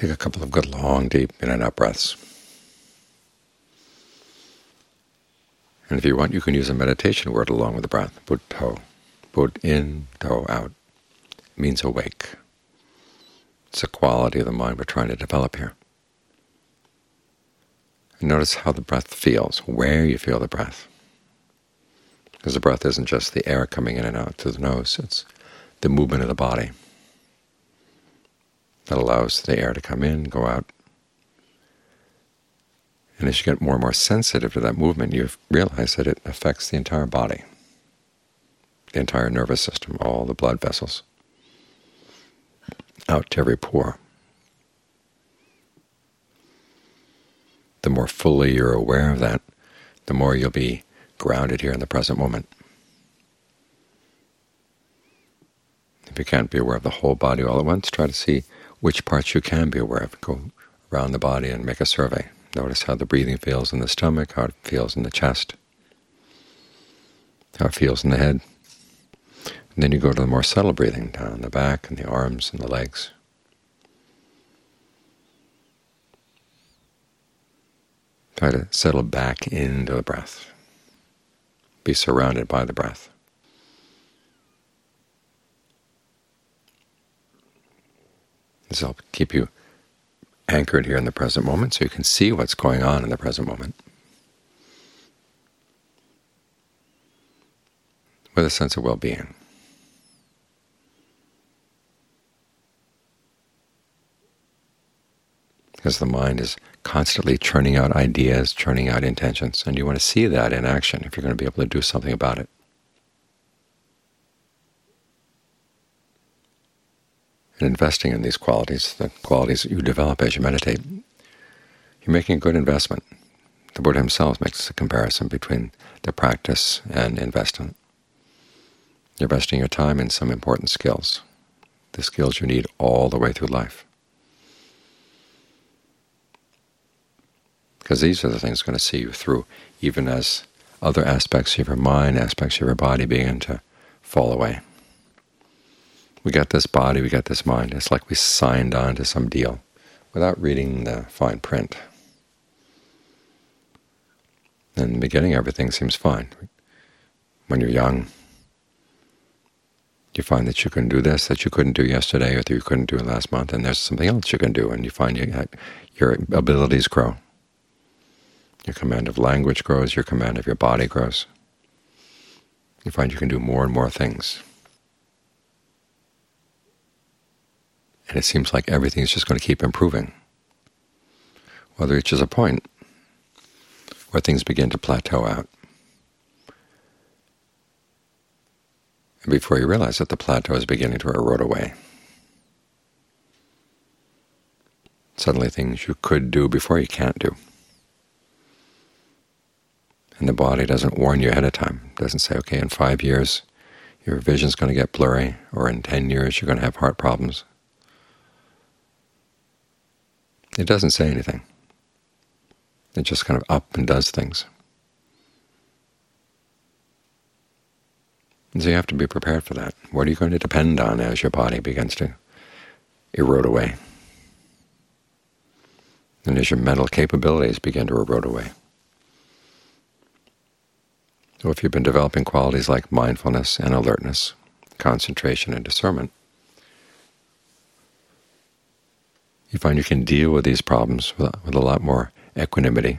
Take a couple of good long, deep in and out breaths. And if you want, you can use a meditation word along with the breath. Buddho. Bud in, toe out. It means awake. It's a quality of the mind we're trying to develop here. And notice how the breath feels, where you feel the breath. Because the breath isn't just the air coming in and out through the nose, it's the movement of the body that allows the air to come in, go out. And as you get more and more sensitive to that movement, you realize that it affects the entire body, the entire nervous system, all the blood vessels, out to every pore. The more fully you're aware of that, the more you'll be grounded here in the present moment. If you can't be aware of the whole body all at once, try to see which parts you can be aware of. Go around the body and make a survey. Notice how the breathing feels in the stomach, how it feels in the chest, how it feels in the head. And then you go to the more subtle breathing, down the back and the arms and the legs. Try to settle back into the breath. Be surrounded by the breath. This will help keep you anchored here in the present moment so you can see what's going on in the present moment with a sense of well-being. Because the mind is constantly churning out ideas, churning out intentions, and you want to see that in action if you're going to be able to do something about it. And investing in these qualities, the qualities that you develop as you meditate, you're making a good investment. The Buddha himself makes a comparison between the practice and investment. You're investing your time in some important skills, the skills you need all the way through life. Because these are the things going to see you through, even as other aspects of your mind, aspects of your body begin to fall away. We got this body, we got this mind. It's like we signed on to some deal without reading the fine print. In the beginning, everything seems fine. When you're young, you find that you can do this that you couldn't do yesterday or that you couldn't do last month, and there's something else you can do, and you find your abilities grow. Your command of language grows, your command of your body grows. You find you can do more and more things. And it seems like everything is just going to keep improving. Well, there reaches a point where things begin to plateau out. And before you realize that the plateau is beginning to erode away. Suddenly things you could do before you can't do. And the body doesn't warn you ahead of time. It doesn't say, okay, in 5 years your vision's going to get blurry, or in 10 years you're going to have heart problems. It doesn't say anything. It just kind of up and does things. And so you have to be prepared for that. What are you going to depend on as your body begins to erode away? And as your mental capabilities begin to erode away? So if you've been developing qualities like mindfulness and alertness, concentration and discernment, you find you can deal with these problems with a lot more equanimity,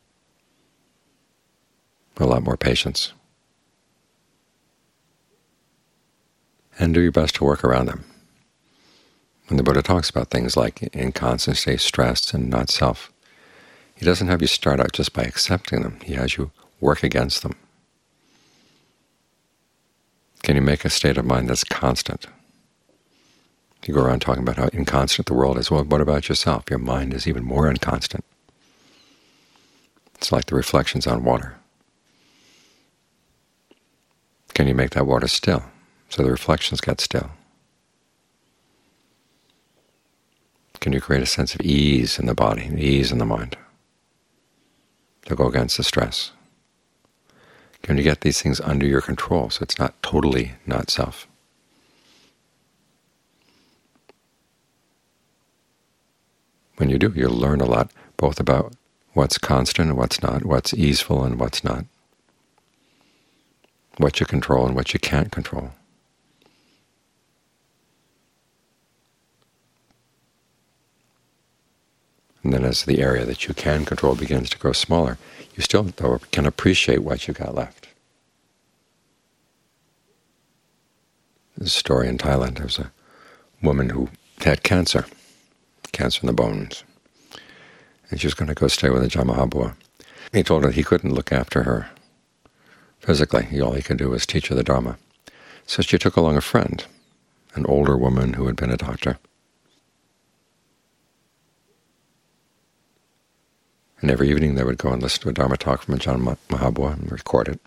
a lot more patience, and do your best to work around them. When the Buddha talks about things like inconstancy, stress, and not self, he doesn't have you start out just by accepting them. He has you work against them. Can you make a state of mind that's constant? You go around talking about how inconstant the world is. Well, what about yourself? Your mind is even more inconstant. It's like the reflections on water. Can you make that water still so the reflections get still? Can you create a sense of ease in the body, ease in the mind, to go against the stress? Can you get these things under your control so it's not totally not self? When you do, you'll learn a lot, both about what's constant and what's not, what's easeful and what's not, what you control and what you can't control. And then as the area that you can control begins to grow smaller, you still, though, can appreciate what you got left. There's a story in Thailand. There was a woman who had cancer in the bones, and she was going to go stay with Ajahn Maha Boowa. He told her he couldn't look after her physically. All he could do was teach her the Dharma. So she took along a friend, an older woman who had been a doctor. And every evening they would go and listen to a Dharma talk from Ajahn Maha Boowa and record it.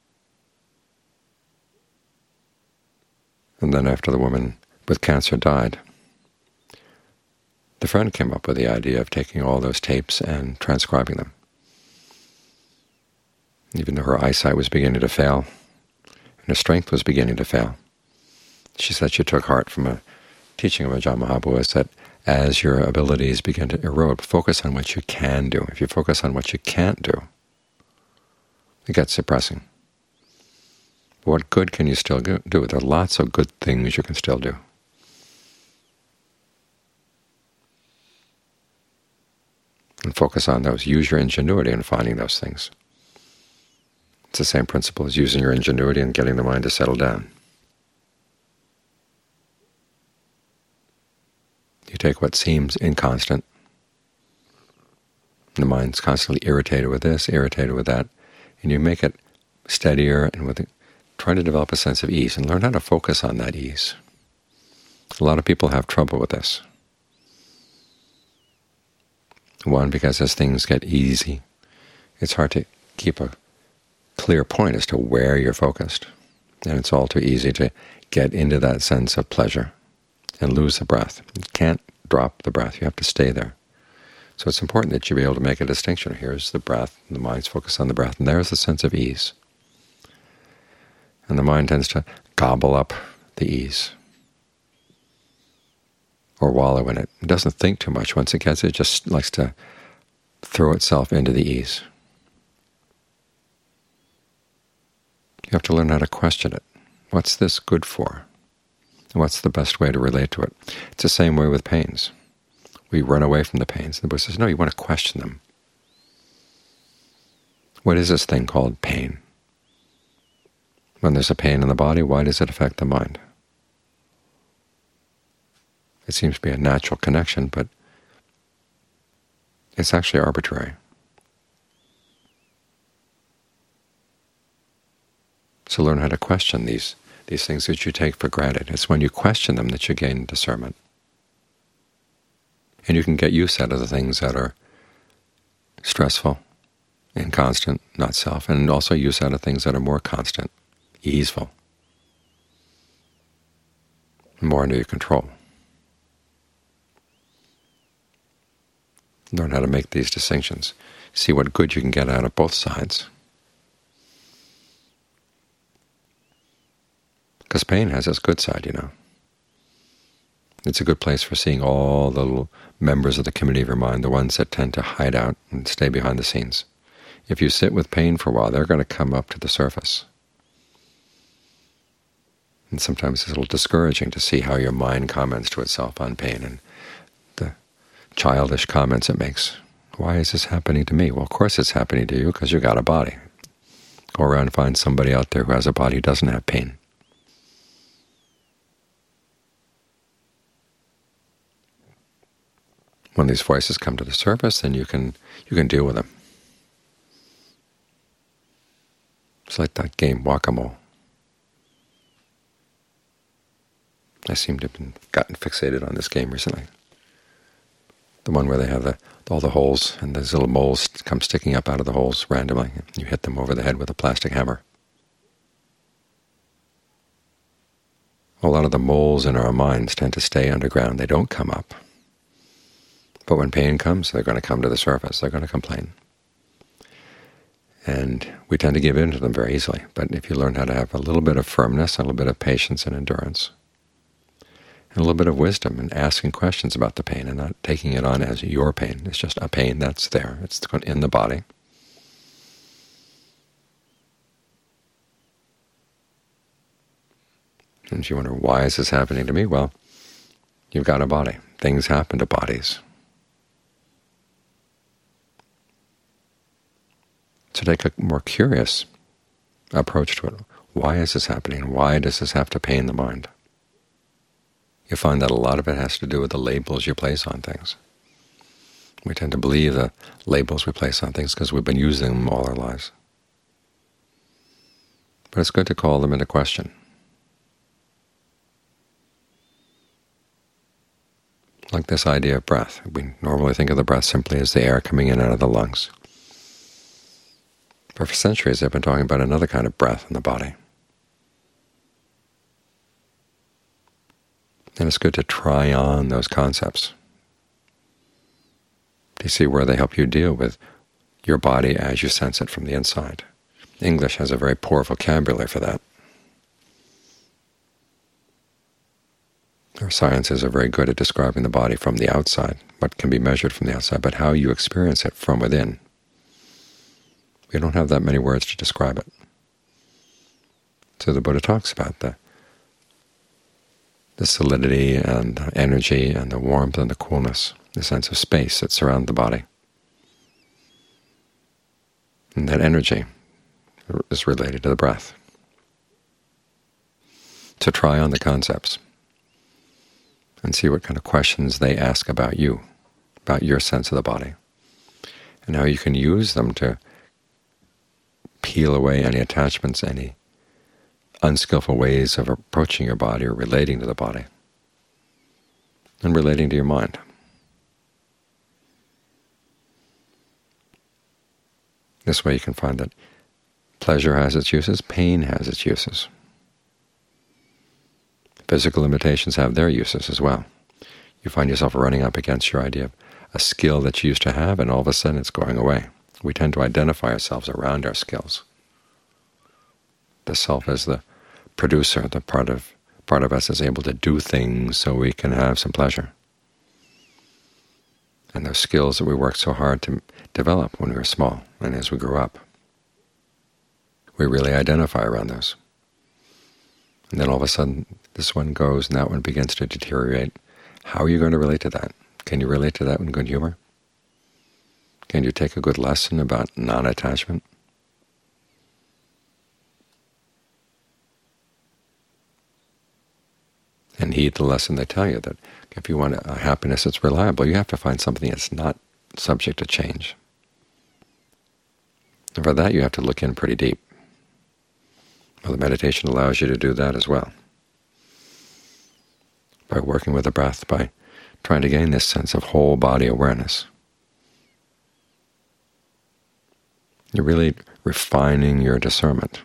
And then after the woman with cancer died, the friend came up with the idea of taking all those tapes and transcribing them. Even though her eyesight was beginning to fail and her strength was beginning to fail, she said she took heart from a teaching of Ajahn Maha Boowa that as your abilities begin to erode, focus on what you can do. If you focus on what you can't do, it gets depressing. But what good can you still do? There are lots of good things you can still do. And focus on those. Use your ingenuity in finding those things. It's the same principle as using your ingenuity and getting the mind to settle down. You take what seems inconstant, the mind's constantly irritated with this, irritated with that, and you make it steadier and try to develop a sense of ease and learn how to focus on that ease. A lot of people have trouble with this. One, because as things get easy, it's hard to keep a clear point as to where you're focused, and it's all too easy to get into that sense of pleasure and lose the breath. You can't drop the breath. You have to stay there. So it's important that you be able to make a distinction. Here's the breath, and the mind's focused on the breath, and there's the sense of ease. And the mind tends to gobble up the ease or wallow in it. It doesn't think too much. Once it gets it, it just likes to throw itself into the ease. You have to learn how to question it. What's this good for? And what's the best way to relate to it? It's the same way with pains. We run away from the pains. The Buddha says, no, you want to question them. What is this thing called pain? When there's a pain in the body, why does it affect the mind? It seems to be a natural connection, but it's actually arbitrary. So learn how to question these things that you take for granted. It's when you question them that you gain discernment. And you can get use out of the things that are stressful, inconstant, not self, and also use out of things that are more constant, easeful, more under your control. Learn how to make these distinctions. See what good you can get out of both sides. Because pain has its good side, you know. It's a good place for seeing all the little members of the community of your mind, the ones that tend to hide out and stay behind the scenes. If you sit with pain for a while, they're going to come up to the surface. And sometimes it's a little discouraging to see how your mind comments to itself on pain and the childish comments it makes. Why is this happening to me? Well, of course it's happening to you because you got a body. Go around and find somebody out there who has a body who doesn't have pain. When these voices come to the surface, then you can deal with them. It's like that game Whack-A-Mole. I seem to have gotten fixated on this game recently. The one where they have all the holes, and these little moles come sticking up out of the holes randomly. You hit them over the head with a plastic hammer. A lot of the moles in our minds tend to stay underground. They don't come up. But when pain comes, they're going to come to the surface. They're going to complain. And we tend to give in to them very easily. But if you learn how to have a little bit of firmness, a little bit of patience and endurance, and a little bit of wisdom and asking questions about the pain and not taking it on as your pain. It's just a pain that's there. It's in the body. And if you wonder, why is this happening to me? Well, you've got a body. Things happen to bodies. So take a more curious approach to it. Why is this happening? Why does this have to pain the mind? You find that a lot of it has to do with the labels you place on things. We tend to believe the labels we place on things because we've been using them all our lives. But it's good to call them into question. Like this idea of breath. We normally think of the breath simply as the air coming in and out of the lungs. But for centuries they've been talking about another kind of breath in the body. And it's good to try on those concepts to see where they help you deal with your body as you sense it from the inside. English has a very poor vocabulary for that. Our sciences are very good at describing the body from the outside, what can be measured from the outside, but how you experience it from within. We don't have that many words to describe it. So the Buddha talks about the solidity and the energy and the warmth and the coolness, the sense of space that surrounds the body. And that energy is related to the breath. So try on the concepts and see what kind of questions they ask about you, about your sense of the body, and how you can use them to peel away any attachments, any unskillful ways of approaching your body or relating to the body, and relating to your mind. This way you can find that pleasure has its uses, pain has its uses. Physical limitations have their uses as well. You find yourself running up against your idea of a skill that you used to have, and all of a sudden it's going away. We tend to identify ourselves around our skills. The self as the producer, the part of us is able to do things so we can have some pleasure. And those skills that we worked so hard to develop when we were small and as we grew up, we really identify around those. And then all of a sudden this one goes and that one begins to deteriorate. How are you going to relate to that? Can you relate to that in good humor? Can you take a good lesson about non-attachment? And heed the lesson they tell you, that if you want a happiness that's reliable, you have to find something that's not subject to change. And for that you have to look in pretty deep. Well, the meditation allows you to do that as well, by working with the breath, by trying to gain this sense of whole body awareness. You're really refining your discernment,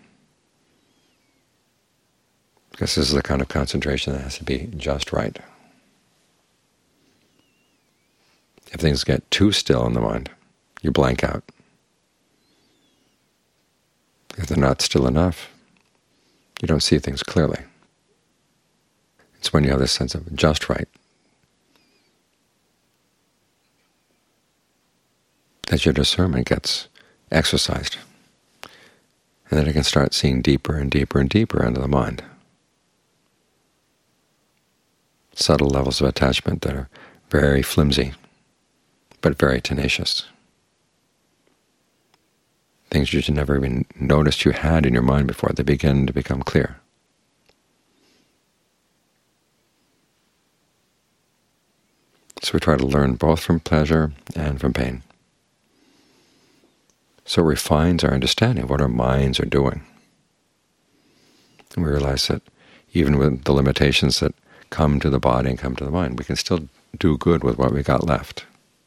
because this is the kind of concentration that has to be just right. If things get too still in the mind, you blank out. If they're not still enough, you don't see things clearly. It's when you have this sense of just right that your discernment gets exercised, and then it can start seeing deeper and deeper and deeper into the mind. Subtle levels of attachment that are very flimsy, but very tenacious. Things you never even noticed you had in your mind before, they begin to become clear. So we try to learn both from pleasure and from pain. So it refines our understanding of what our minds are doing. And we realize that even with the limitations that come to the body and come to the mind, we can still do good with what we got left.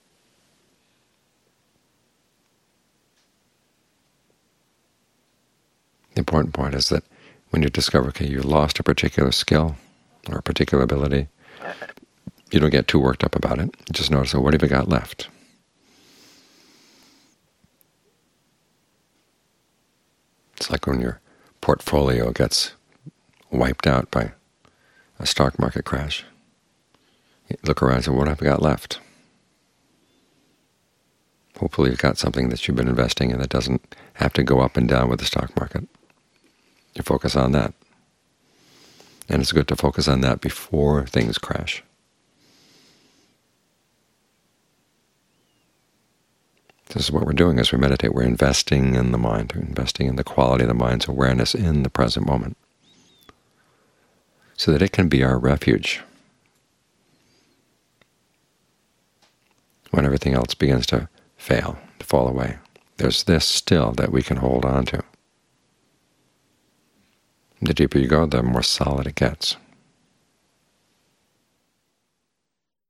The important point is that when you discover, okay, you lost a particular skill or a particular ability, you don't get too worked up about it. You just notice, oh, what have you got left? It's like when your portfolio gets wiped out by a stock market crash. look around and say, what have I got left? Hopefully you've got something that you've been investing in that doesn't have to go up and down with the stock market. You focus on that. And it's good to focus on that before things crash. This is what we're doing as we meditate. We're investing in the mind, we're investing in the quality of the mind's awareness in the present moment, so that it can be our refuge when everything else begins to fail, to fall away. There's this still that we can hold on to. The deeper you go, the more solid it gets.